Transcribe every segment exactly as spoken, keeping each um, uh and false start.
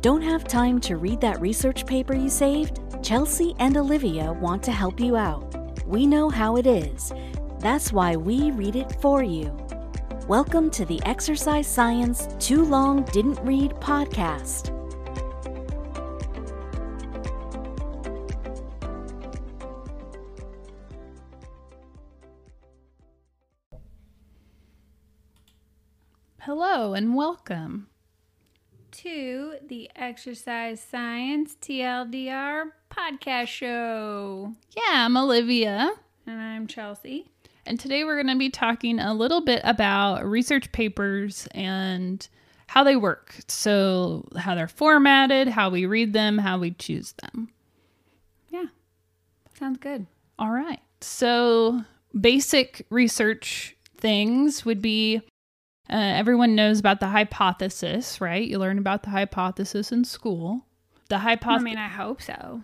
Don't have time to read that research paper you saved? Chelsea and Olivia want to help you out. We know how it is. That's why we read it for you. Welcome to the Exercise Science Too Long Didn't Read podcast. Hello and welcome to the Exercise Science T L D R podcast show. Yeah, I'm Olivia. And I'm Chelsea. And today we're going to be talking a little bit about research papers and how they work. So how they're formatted, how we read them, how we choose them. Yeah, sounds good. All right. So basic research things would be Uh, everyone knows about the hypothesis, right? You learn about the hypothesis in school. The hypothesis. I mean, I hope so.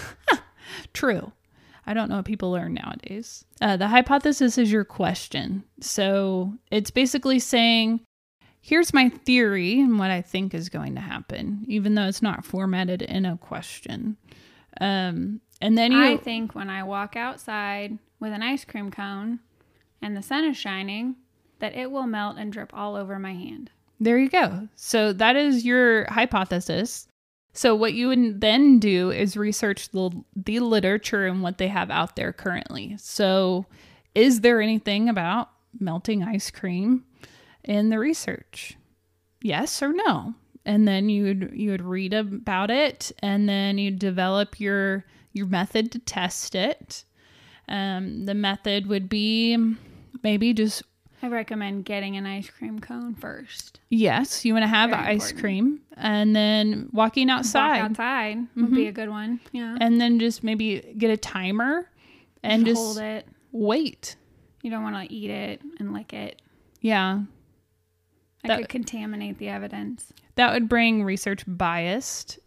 True. I don't know what people learn nowadays. Uh, the hypothesis is your question. So it's basically saying, here's my theory and what I think is going to happen, even though it's not formatted in a question. Um, and then you. I think when I walk outside with an ice cream cone and the sun is shining, that it will melt and drip all over my hand. There you go. So that is your hypothesis. So what you would then do is research the, the literature and what they have out there currently. So is there anything about melting ice cream in the research? Yes or no? And then you would you would read about it, and then you develop your your method to test it. Um, the method would be maybe just I recommend getting an ice cream cone first. Yes, you want to have Very ice important. cream, and then walking outside. Walk outside Mm-hmm. would be a good one. Yeah. And then just maybe get a timer and just just hold it. wait. You don't want to eat it and lick it. Yeah. That, That- could contaminate the evidence. That would bring research biased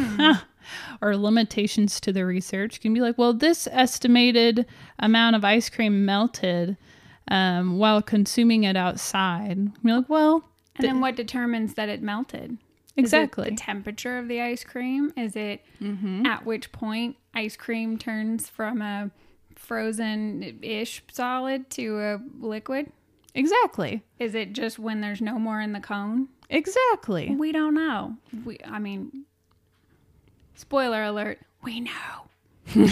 or limitations to the research. You can be like, well, this estimated amount of ice cream melted um, while consuming it outside. You're like, well, And then what determines that it melted? exactly. Is it the temperature of the ice cream? Is it Mm-hmm. at which point ice cream turns from a frozen-ish solid to a liquid? Exactly. Is it just when there's no more in the cone? Exactly. We don't know. We, I mean, spoiler alert, we know.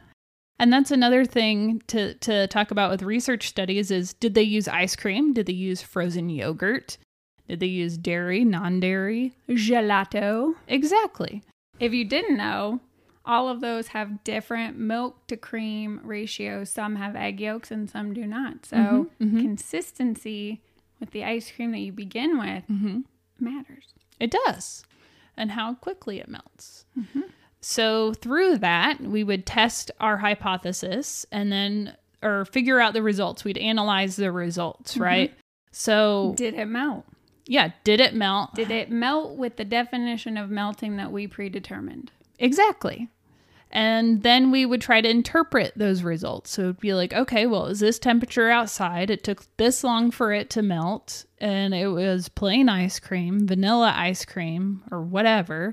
And that's another thing to, to talk about with research studies is, did they use ice cream? Did they use frozen yogurt? Did they use dairy, non-dairy? Gelato. Exactly. If you didn't know, all of those have different milk to cream ratios. Some have egg yolks and some do not. So Mm-hmm, mm-hmm. consistency with the ice cream that you begin with Mm-hmm. matters. It does. And how quickly it melts. Mm-hmm. So through that, we would test our hypothesis and then, or figure out the results. We'd analyze the results, Mm-hmm. right? So Did it melt? yeah, did it melt? Did it melt with the definition of melting that we predetermined? Exactly. And then we would try to interpret those results. So it'd be like, okay, well, is this temperature outside? It took this long for it to melt, and it was plain ice cream, vanilla ice cream, or whatever.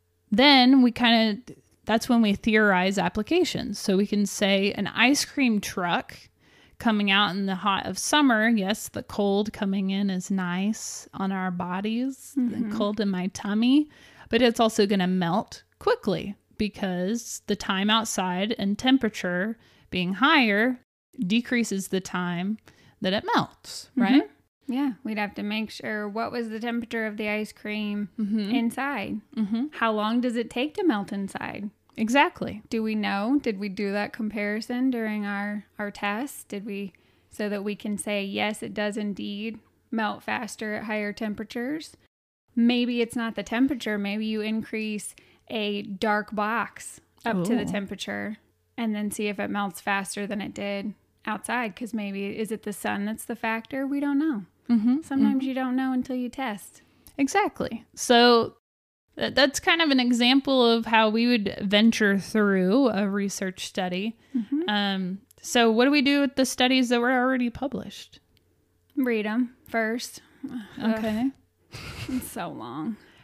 Then we kind of, that's when we theorize applications. So we can say an ice cream truck coming out in the hot of summer. Yes, the cold coming in is nice on our bodies, Mm-hmm. the cold in my tummy, but it's also going to melt quickly because the time outside and temperature being higher decreases the time that it melts, right? Mm-hmm. Yeah, we'd have to make sure what was the temperature of the ice cream Mm-hmm. inside. Mm-hmm. How long does it take to melt inside? Exactly. Do we know? Did we do that comparison during our, our test? Did we, so that we can say, yes, it does indeed melt faster at higher temperatures? Maybe it's not the temperature. Maybe you increase a dark box up to the Ooh. temperature and then see if it melts faster than it did outside. Because maybe, is it the sun that's the factor? We don't know. Mm-hmm. Sometimes you don't know until you test. Exactly. So th- that's kind of an example of how we would venture through a research study. Mm-hmm. Um, so what do we do with the studies that were already published? Read them first. Okay. It's so long.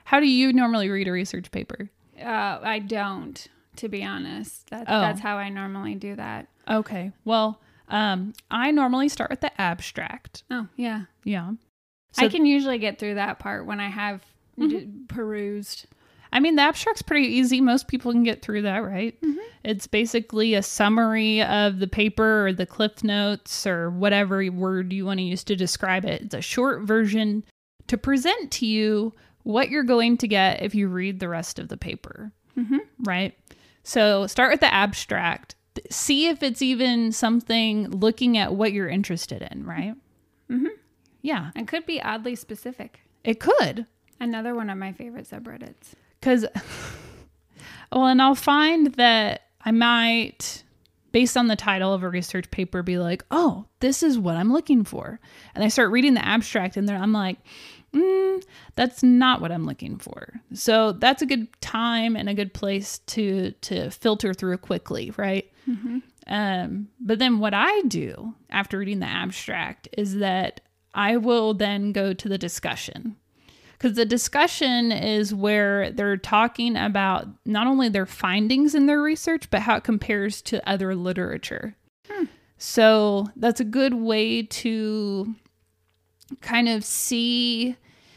How do you normally read a research paper? Uh, I don't, to be honest. That, Oh. That's how I normally do that. Okay. Well, um, I normally start with the abstract. Oh, yeah. Yeah. I So- can usually get through that part when I have Mm-hmm. d- perused. I mean, the abstract's pretty easy. Most people can get through that, right? Mm-hmm. It's basically a summary of the paper or the cliff notes or whatever word you want to use to describe it. It's a short version to present to you what you're going to get if you read the rest of the paper, Mm-hmm. right? So start with the abstract. See if it's even something looking at what you're interested in, right? Mm-hmm. Yeah, It could be oddly specific. it could. Another one of my favorite subreddits. Because, well, and I'll find that I might, based on the title of a research paper, be like, oh, this is what I'm looking for. And I start reading the abstract and then I'm like, mm, that's not what I'm looking for. So that's a good time and a good place to, to filter through quickly, right? Mm-hmm. Um, but then what I do after reading the abstract is that I will then go to the discussion. Because the discussion is where they're talking about not only their findings in their research, but how it compares to other literature. Hmm. So that's a good way to kind of see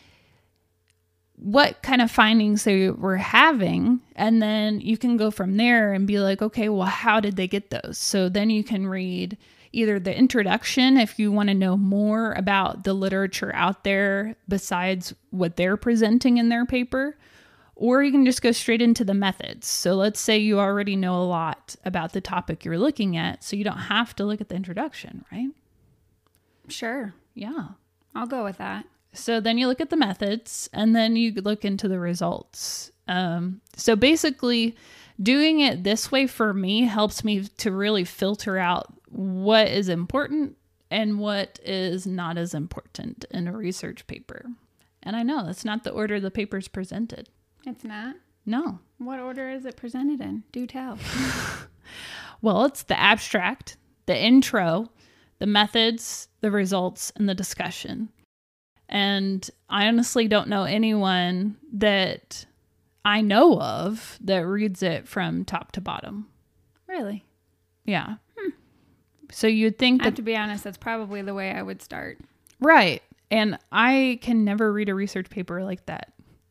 what kind of findings they were having. And then you can go from there and be like, okay, well, how did they get those? So then you can read either the introduction if you want to know more about the literature out there besides what they're presenting in their paper, or you can just go straight into the methods. So let's say you already know a lot about the topic you're looking at, so you don't have to look at the introduction, right? Sure. Yeah. I'll go with that. So then you look at the methods and then you look into the results. Um, so basically, doing it this way for me helps me to really filter out what is important and what is not as important in a research paper. And I know that's not the order the paper's presented. It's not. No. What order is it presented in? Do tell. Well, it's the abstract, the intro, the methods, the results, and the discussion. And I honestly don't know anyone that I know of that reads it from top to bottom. Really? Yeah. Hmm. So you'd think I have that, to be honest, that's probably the way I would start. right. And I can never read a research paper like that.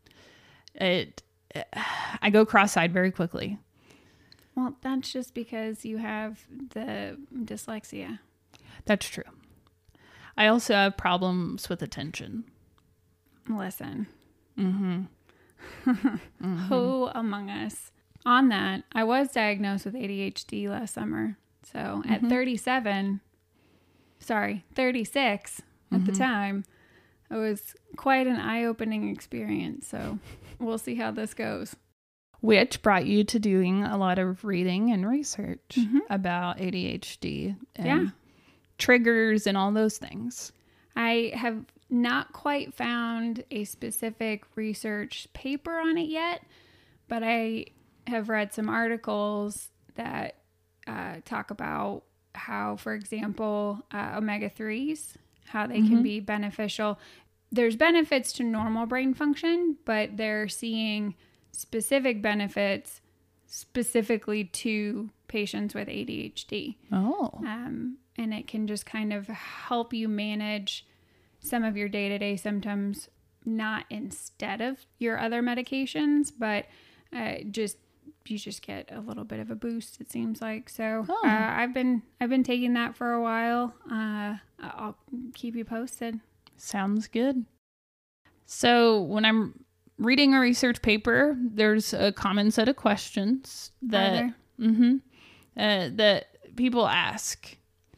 It, I go cross-eyed very quickly. Well, that's just because you have the dyslexia. That's true. I also have problems with attention. Listen. Mm-hmm. Mm-hmm. Who among us? On that, I was diagnosed with A D H D last summer. So mm-hmm. at thirty-seven, sorry, thirty-six at mm-hmm. the time, it was quite an eye-opening experience. So we'll see how this goes. Which brought you to doing a lot of reading and research mm-hmm. about A D H D and yeah. triggers and all those things. I have not quite found a specific research paper on it yet, but I have read some articles that uh, talk about how, for example, uh, omega threes, how they mm-hmm. can be beneficial. There's benefits to normal brain function, but they're seeing specific benefits specifically to patients with A D H D. Oh. Um, and it can just kind of help you manage some of your day-to-day symptoms, not instead of your other medications, but uh, just you just get a little bit of a boost, it seems like. So oh. uh, I've been I've been taking that for a while. Uh, I'll keep you posted. Sounds good. So when I'm reading a research paper, there's a common set of questions that mm-hmm, uh, that people ask.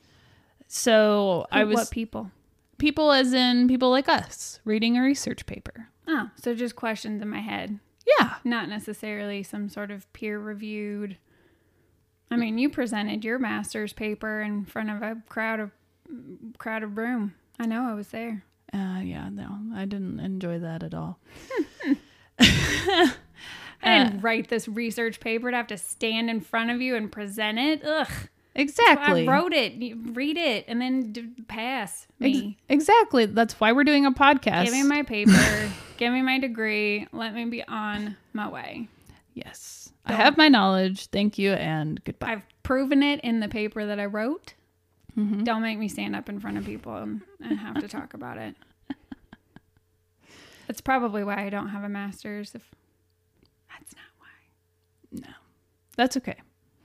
So Who, I was what people? People as in people like us reading a research paper. Oh, so just questions in my head. Yeah. Not necessarily some sort of peer-reviewed. I mean, you presented your master's paper in front of a crowd of crowded room. I know, I was there. Uh, yeah, no, I didn't enjoy that at all. I didn't uh, write this research paper to have to stand in front of you and present it. Ugh. Exactly. I wrote it. You read it and then d- pass me. Ex- exactly. That's why we're doing a podcast. Give me my paper. Give me my degree. Let me be on my way. Yes. I have my knowledge. Thank you and goodbye. I've proven it in the paper that I wrote. Mm-hmm. Don't make me stand up in front of people and, and have to talk about it. That's probably why I don't have a master's. If that's not why. No, that's okay.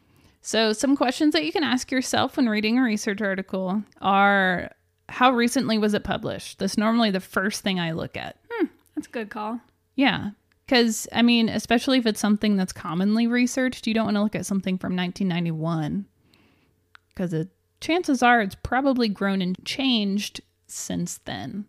So some questions that you can ask yourself when reading a research article are, how recently was it published? That's normally the first thing I look at. Hmm, that's a good call. Yeah. Because, I mean, especially if it's something that's commonly researched, you don't want to look at something from nineteen ninety-one. Because it, chances are it's probably grown and changed since then.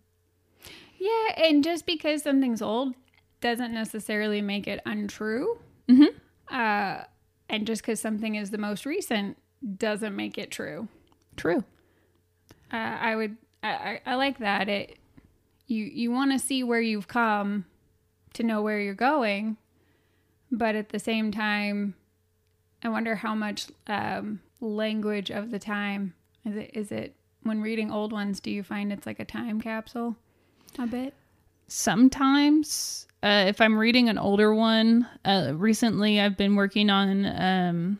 Yeah, and just because something's old doesn't necessarily make it untrue. Mm-hmm. Uh, and just because something is the most recent doesn't make it true. True. Uh, I would, I, I, I like that. It, you, you want to see where you've come to know where you're going, but at the same time, I wonder how much um, language of the time is it. Is it when reading old ones? Do you find it's like a time capsule, a bit? Sometimes, uh, if I'm reading an older one, uh, recently I've been working on um,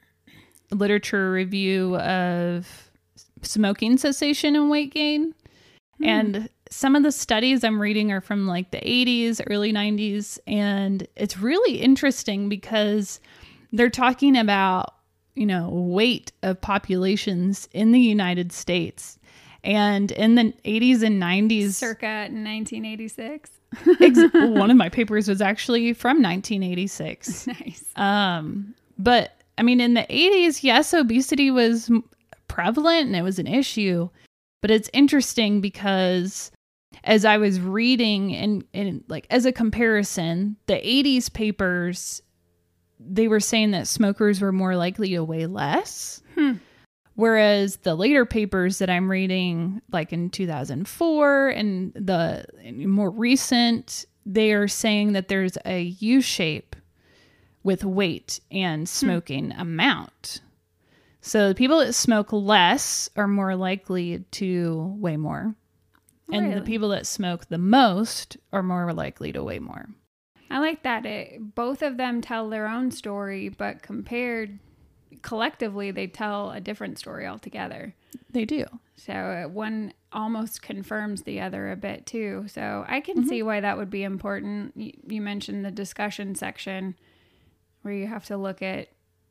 literature review of smoking cessation and weight gain. Mm. And some of the studies I'm reading are from like the eighties, early nineties. And it's really interesting because they're talking about, you know, weight of populations in the United States. And in the eighties and nineties, circa nineteen eighty-six. ex- one of my papers was actually from nineteen eighty-six. Nice. Um, but I mean, in the eighties, yes, obesity was prevalent and it was an issue. But it's interesting because as I was reading and, and like as a comparison, the eighties papers, they were saying that smokers were more likely to weigh less. Hmm. Whereas the later papers that I'm reading, like in two thousand four and the more recent, they are saying that there's a U-shape with weight and smoking hmm. amount. So the people that smoke less are more likely to weigh more. And Really? The people that smoke the most are more likely to weigh more. I like that. It, both of them tell their own story, but compared collectively, they tell a different story altogether. They do. So uh, one almost confirms the other a bit too. So I can Mm-hmm. see why that would be important. You, you mentioned the discussion section where you have to look at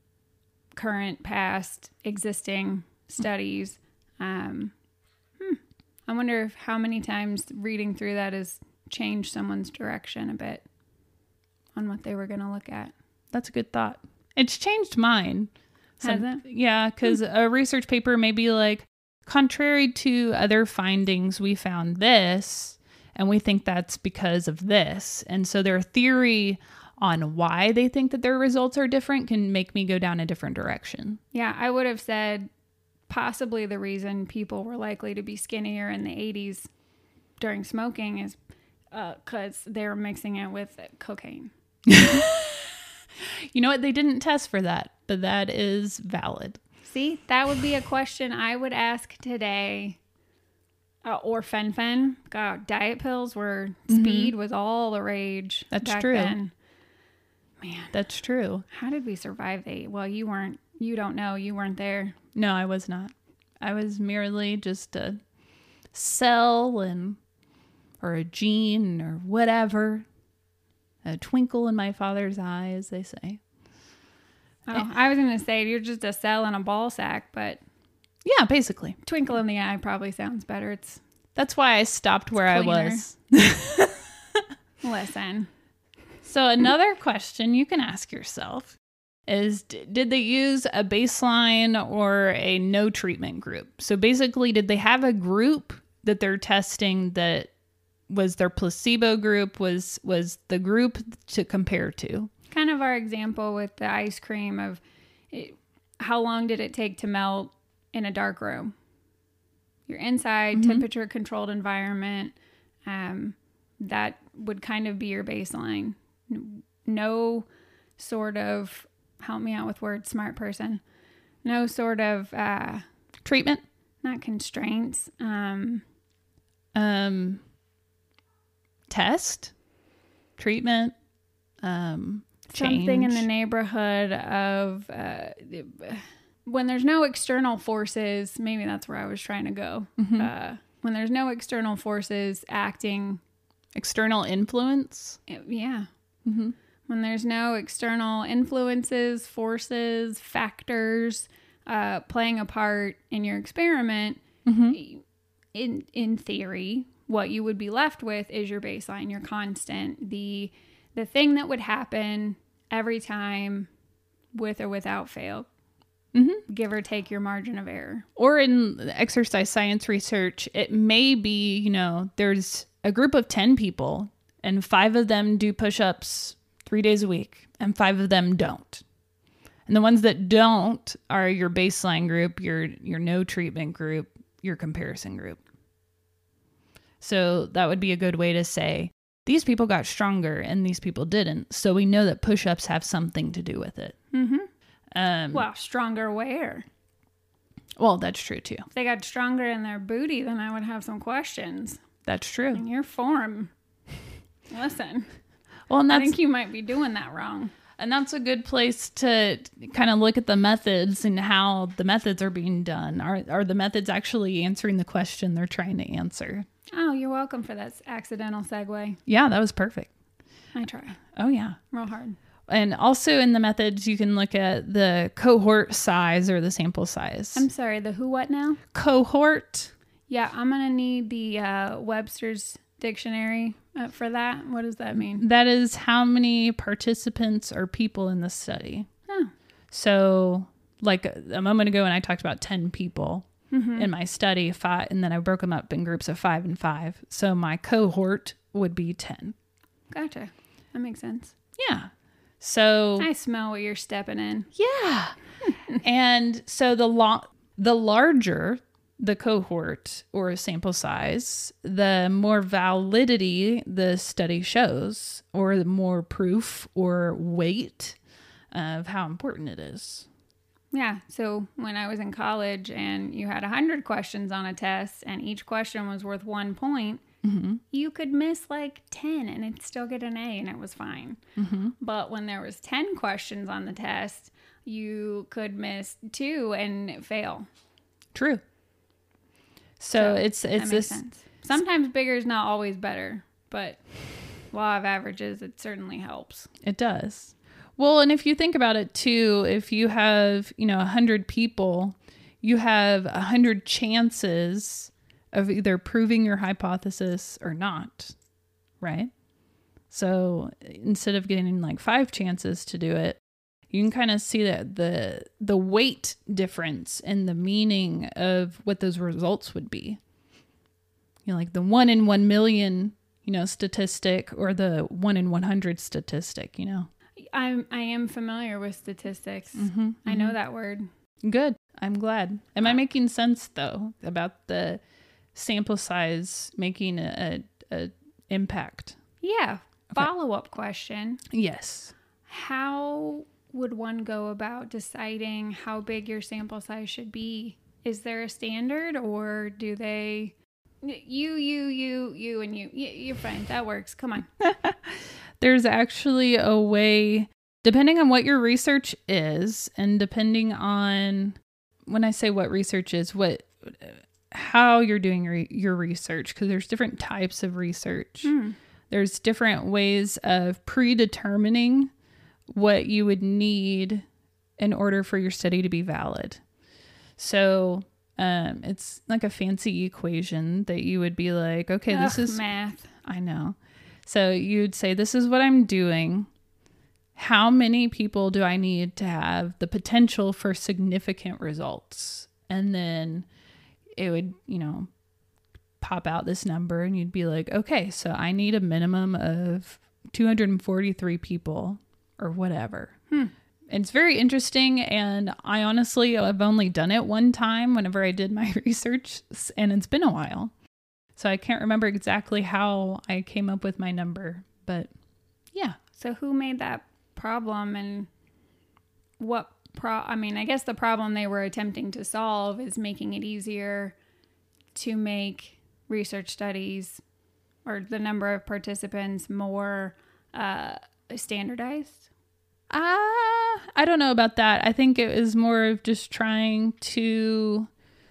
current, past, existing studies. Um, hmm. I wonder if how many times reading through that has changed someone's direction a bit on what they were going to look at. That's a good thought. It's changed mine. Has Some, it? Yeah, because hmm. a research paper may be like, contrary to other findings, we found this, and we think that's because of this. And so their theory on why they think that their results are different can make me go down a different direction. Yeah, I would have said possibly the reason people were likely to be skinnier in the eighties during smoking is because uh, they were mixing it with cocaine. You know what? They didn't test for that, but that is valid. See, that would be a question I would ask today. Uh, or fen-phen. God, diet pills were, mm-hmm. speed was all the rage. That's back true. Then. Man. That's true. How did we survive the, well, you weren't, you don't know, you weren't there. No, I was not. I was merely just a cell and, or a gene or whatever. A twinkle in my father's eye, as they say. Oh, I was going to say you're just a cell in a ball sack, but yeah, basically. Twinkle in the eye probably sounds better. It's That's why I stopped where I was. Listen. So another question you can ask yourself is, did they use a baseline or a no treatment group? So basically, did they have a group that they're testing that was their placebo group, was was the group to compare to? Kind of our example with the ice cream of it, how long did it take to melt in a dark room? You're inside, mm-hmm. temperature controlled environment. Um, that would kind of be your baseline. No sort of, help me out with words, smart person. no sort of uh, treatment, not constraints. Um, um, test, treatment, um, change. Something in the neighborhood of uh, when there's no external forces. Maybe that's where I was trying to go. Mm-hmm. Uh, when there's no external forces acting, external influence. Yeah. Mm-hmm. When there's no external influences, forces, factors uh, playing a part in your experiment, mm-hmm. in in theory, what you would be left with is your baseline, your constant, the the thing that would happen every time, with or without fail. Mm-hmm. Give or take your margin of error. Or in exercise science research, it may be, you know, there's a group of ten people and five of them do push-ups three days a week and five of them don't. And the ones that don't are your baseline group, your your no treatment group, your comparison group. So that would be a good way to say, these people got stronger and these people didn't. So we know that push-ups have something to do with it. Mm-hmm. Um, well, stronger where? Well, that's true too. If they got stronger in their booty, then I would have some questions. That's true. In your form. Listen. Well, and that's, I think you might be doing that wrong. And that's a good place to kind of look at the methods and how the methods are being done. Are are the methods actually answering the question they're trying to answer? Oh, you're welcome for that accidental segue. Yeah, that was perfect. I try. Oh, yeah. Real hard. And also in the methods, you can look at the cohort size or the sample size. I'm sorry, the who, what now? Cohort. Yeah, I'm going to need the uh, Webster's dictionary uh, for that. What does that mean? That is how many participants or people in the study. Oh. So like a, a moment ago when I talked about ten people mm-hmm. in my study, five, and then I broke them up in groups of five and five. So my cohort would be ten. Gotcha. That makes sense. Yeah. So I smell what you're stepping in. Yeah. And so the lo- the larger the cohort or sample size, the more validity the study shows, or the more proof or weight of how important it is. Yeah. So when I was in college and you had one hundred questions on a test and each question was worth one point, mm-hmm. you could miss like ten and it'd still get an A and it was fine. Mm-hmm. But when there was ten questions on the test, you could miss two and fail. True. So, so it's it's this. Sense. Sometimes bigger is not always better, but law of averages, it certainly helps. It does. Well, and if you think about it too, if you have, you know, a hundred people, you have a hundred chances of either proving your hypothesis or not, right? So instead of getting like five chances to do it, you can kind of see that the the weight difference and the meaning of what those results would be. You know, like the one in one million, you know, statistic or the one in one hundred statistic, you know. I'm I am familiar with statistics. Mm-hmm, I know mm-hmm. that word. Good. I'm glad. Am I making sense though about the sample size making a, a, a impact? Yeah. Okay. Follow-up question. Yes. How would one go about deciding how big your sample size should be? Is there a standard, or do they you you you you and you, you you're fine, that works, come on. There's actually a way, depending on what your research is and depending on, when I say what research is, what how you're doing your, your research, because there's different types of research. Mm. There's different ways of predetermining what you would need in order for your study to be valid. So um, it's like a fancy equation that you would be like, okay, Ugh, this is math. I know. So you'd say, this is what I'm doing. How many people do I need to have the potential for significant results? And then it would, you know, pop out this number and you'd be like, okay, so I need a minimum of two hundred forty-three people or whatever. Hmm. It's very interesting. And I honestly, I've only done it one time whenever I did my research, and it's been a while. So I can't remember exactly how I came up with my number, but yeah. So who made that problem, and what pro I mean, I guess the problem they were attempting to solve is making it easier to make research studies or the number of participants more uh, standardized. Uh, I don't know about that. I think it was more of just trying to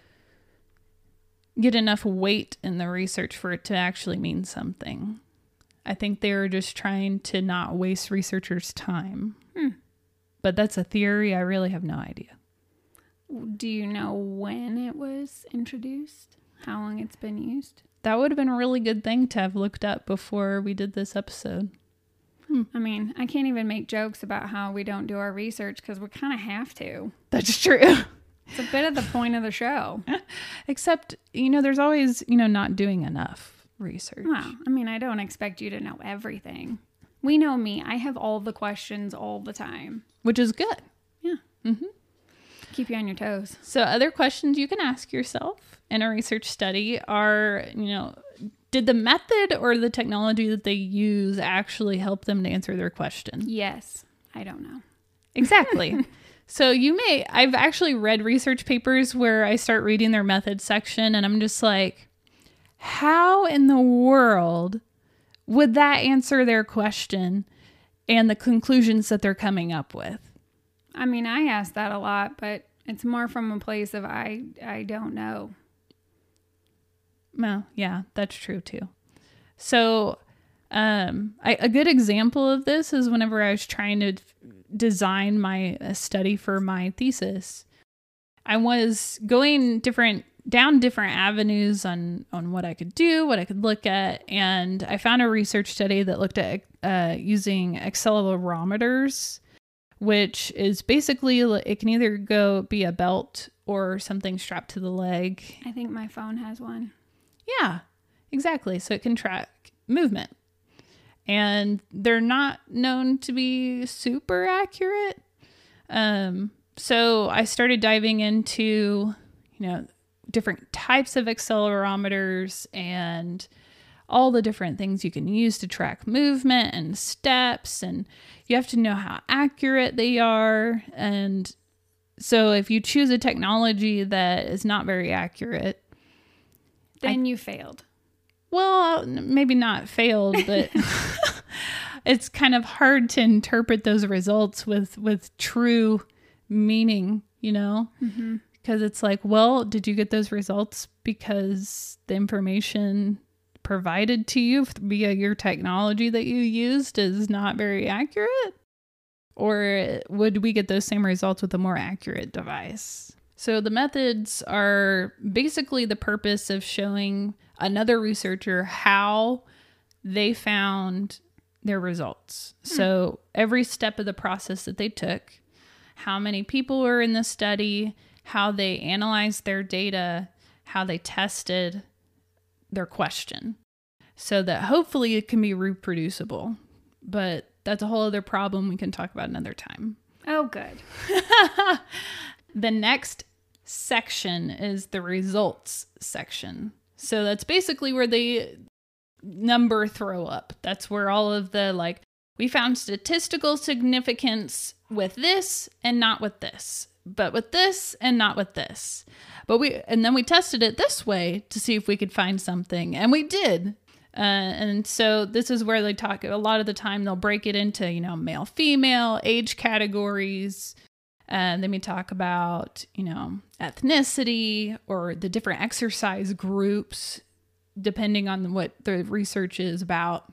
get enough weight in the research for it to actually mean something. I think they were just trying to not waste researchers' time. Hmm. But that's a theory. I really have no idea. Do you know when it was introduced? How long it's been used? That would have been a really good thing to have looked up before we did this episode. Hmm. I mean, I can't even make jokes about how we don't do our research because we kind of have to. That's true. It's a bit of the point of the show. Except, you know, there's always, you know, not doing enough research. Well, I mean, I don't expect you to know everything. We know me. I have all the questions all the time. Which is good. Yeah. Mm-hmm. Keep you on your toes. So other questions you can ask yourself in a research study are, you know, did the method or the technology that they use actually help them to answer their question? Yes. I don't know. Exactly. So you may, I've actually read research papers where I start reading their method section and I'm just like, how in the world would that answer their question and the conclusions that they're coming up with? I mean, I ask that a lot, but it's more from a place of I I don't know. Well, yeah, that's true too. So um, I, a good example of this is whenever I was trying to design my uh, study for my thesis, I was going different down different avenues on, on what I could do, what I could look at. And I found a research study that looked at uh, using accelerometers, which is basically, it can either go be a belt or something strapped to the leg. I think my phone has one. Yeah, exactly. So it can track movement. And they're not known to be super accurate. Um, so I started diving into, you know, different types of accelerometers and all the different things you can use to track movement and steps. And you have to know how accurate they are. And so if you choose a technology that is not very accurate, then I, you failed. Well, maybe not failed, but it's kind of hard to interpret those results with, with true meaning, you know? Mm-hmm. Because it's like, well, did you get those results because the information provided to you via your technology that you used is not very accurate? Or would we get those same results with a more accurate device? So the methods are basically the purpose of showing another researcher how they found their results. Hmm. So every step of the process that they took, how many people were in the study, how they analyzed their data, how they tested their question, so that hopefully it can be reproducible. But that's a whole other problem we can talk about another time. Oh, good. The next section is the results section. So that's basically where the number throw up. That's where all of the, like, we found statistical significance with this and not with this, but with this and not with this. But we, and then we tested it this way to see if we could find something, and we did. Uh, and so this is where they talk, a lot of the time they'll break it into, you know, male, female, age categories. And then we talk about, you know, ethnicity or the different exercise groups, depending on what the research is about,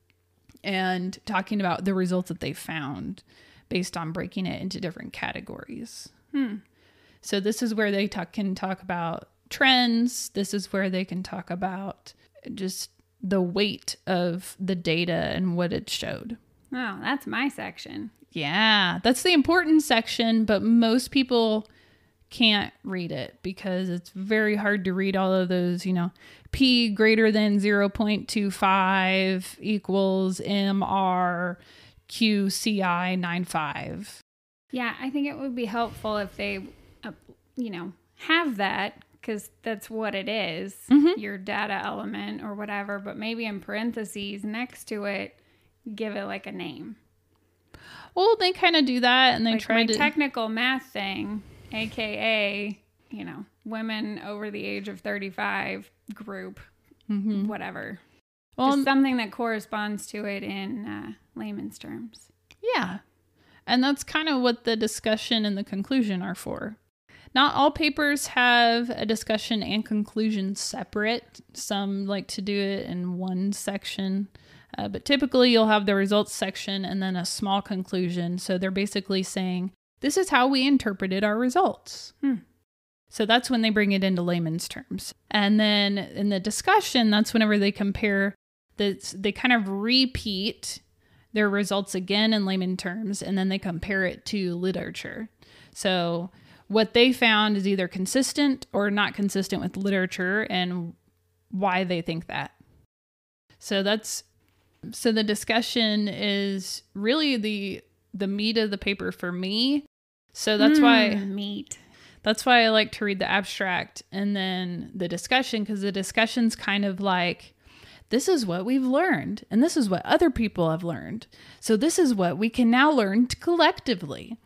and talking about the results that they found based on breaking it into different categories. Hmm. So this is where they talk, can talk about trends. This is where they can talk about just the weight of the data and what it showed. Oh, that's my section. Yeah, that's the important section, but most people can't read it because it's very hard to read all of those, you know, P greater than zero point two five equals M R Q C I ninety-five. Yeah, I think it would be helpful if they, uh, you know, have that, because that's what it is, mm-hmm. your data element or whatever, but maybe in parentheses next to it, give it like a name. Well, they kind of do that, and they like try my to technical math thing, aka, you know, women over the age of thirty-five group, mm-hmm. whatever. Well, Just something that corresponds to it in uh, layman's terms. Yeah. And that's kind of what the discussion and the conclusion are for. Not all papers have a discussion and conclusion separate. Some like to do it in one section. Uh, but typically you'll have the results section and then a small conclusion. So they're basically saying, this is how we interpreted our results. Hmm. So that's when they bring it into layman's terms. And then in the discussion, that's whenever they compare, the, they kind of repeat their results again in layman terms, and then they compare it to literature. So what they found is either consistent or not consistent with literature and why they think that. So that's so the discussion is really the the meat of the paper for me. So that's mm, why meat. That's why I like to read the abstract and then the discussion, because the discussion's kind of like, this is what we've learned, and this is what other people have learned. So this is what we can now learn collectively.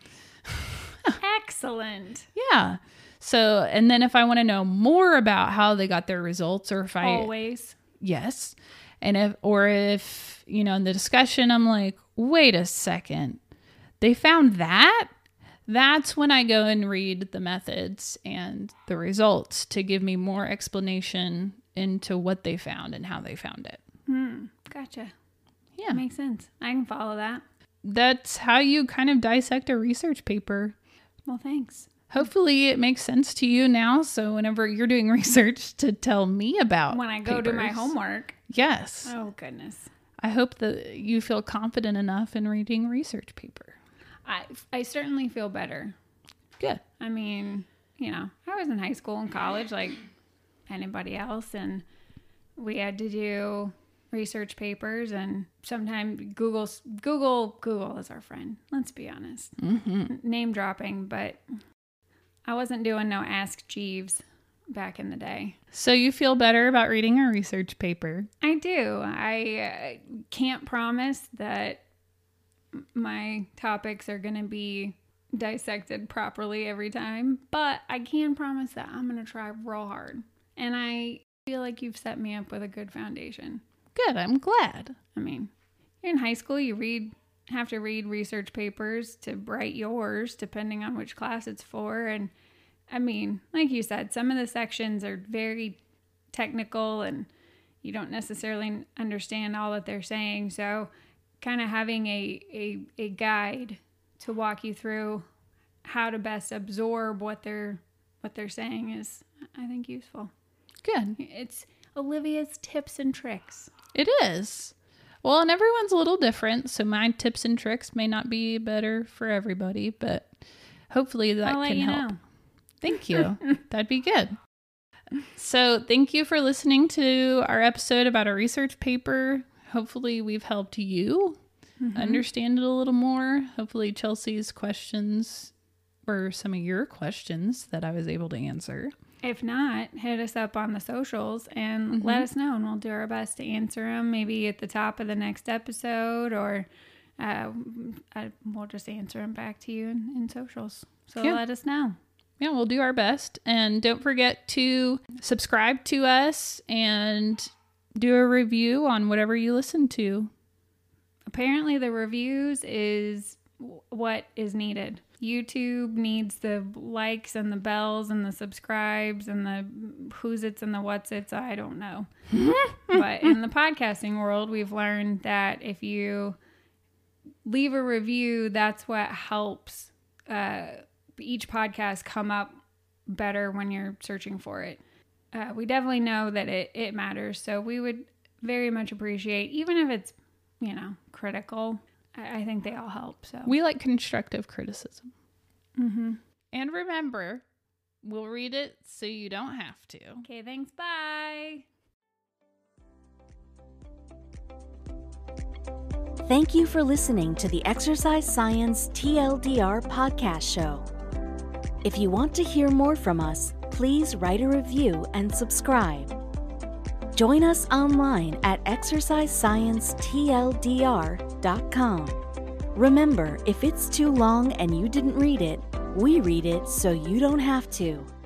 Excellent. Yeah. So, and then if I want to know more about how they got their results, or if I always, yes, and if or if you know in the discussion I'm like, wait a second, they found that. That's when I go and read the methods and the results to give me more explanation into what they found and how they found it. Hmm. Gotcha. Yeah. Makes sense. I can follow that. That's how you kind of dissect a research paper. Well, thanks. Hopefully it makes sense to you now. So whenever you're doing research to tell me about when I go papers, do my homework. Yes. Oh, goodness. I hope that you feel confident enough in reading research paper. I, I certainly feel better. Good. I mean, you know, I was in high school and college like anybody else, and we had to do research papers, and sometimes Google, Google, Google is our friend. Let's be honest. Mm-hmm. Name dropping, but I wasn't doing no Ask Jeeves back in the day. So you feel better about reading a research paper? I do. I uh, can't promise that my topics are going to be dissected properly every time, but I can promise that I'm going to try real hard. And I feel like you've set me up with a good foundation. Good. I'm glad. I mean, you're in high school, you read have to read research papers to write yours, depending on which class it's for. And I mean, like you said, some of the sections are very technical and you don't necessarily understand all that they're saying. So kind of having a, a, a guide to walk you through how to best absorb what they're what they're saying is, I think, useful. Good. It's Olivia's tips and tricks. It is. Well, and everyone's a little different, so my tips and tricks may not be better for everybody, but hopefully that I'll can let you help. know. Thank you. That'd be good. So thank you for listening to our episode about a research paper. Hopefully we've helped you mm-hmm. understand it a little more. Hopefully Chelsea's questions were some of your questions that I was able to answer. If not, hit us up on the socials and mm-hmm. let us know, and we'll do our best to answer them, maybe at the top of the next episode, or uh, I, we'll just answer them back to you in, in socials. So yeah. Let us know. Yeah, we'll do our best. And don't forget to subscribe to us and do a review on whatever you listen to. Apparently the reviews is what is needed. YouTube needs the likes and the bells and the subscribes and the who's it's and the what's it's. I don't know. But in the podcasting world, we've learned that if you leave a review, that's what helps uh, each podcast come up better when you're searching for it. Uh, we definitely know that it, it matters. So we would very much appreciate, even if it's, you know, critical, I think they all help. So we like constructive criticism. Mm-hmm. And remember, we'll read it so you don't have to. Okay, thanks. Bye. Thank you for listening to the Exercise Science T L D R podcast show. If you want to hear more from us, please write a review and subscribe. Join us online at exercise science t l d r dot com Remember, if it's too long and you didn't read it, we read it so you don't have to.